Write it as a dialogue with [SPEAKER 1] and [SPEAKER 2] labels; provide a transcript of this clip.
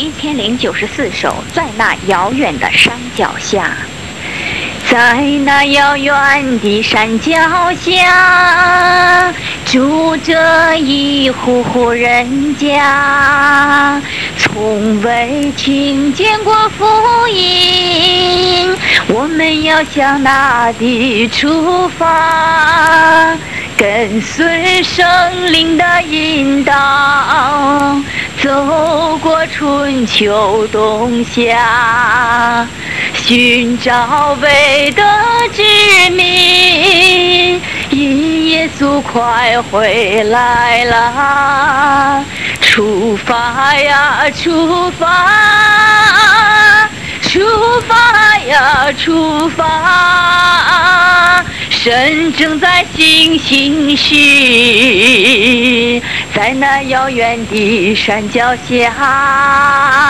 [SPEAKER 1] 1094首，在那遥远的山脚下，在那遥远的山脚下，住着一户人家，从未听见过福音，我们要向那地出发，跟随圣灵的引导，走过春秋冬夏，寻找未得之民，因耶稣快回来啦！出发呀，出发！出发呀，出发！神正在行行事，在那遥远的山脚下。